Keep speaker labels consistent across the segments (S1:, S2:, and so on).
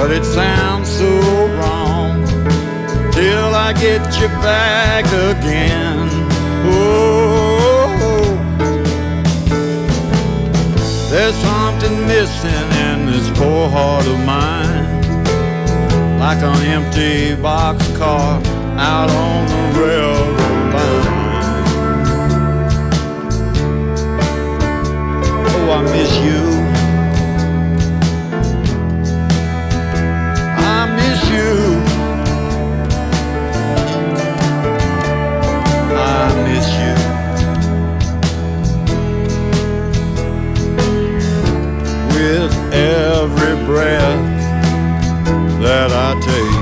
S1: but it sounds so wrong till I get you back again. Oh, there's something missing in this poor heart of mine, like an empty boxcar out on the railroad line. Oh, I miss you. I miss you. I miss you. With every breath that I take,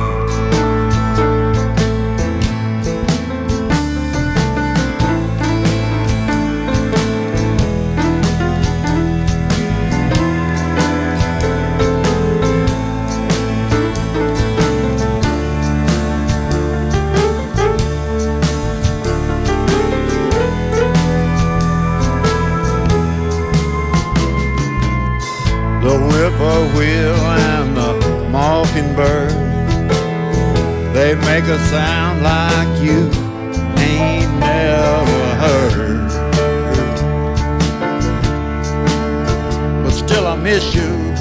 S1: the whippoorwill and the mockingbird, they make a sound like you ain't never heard. But still I miss you.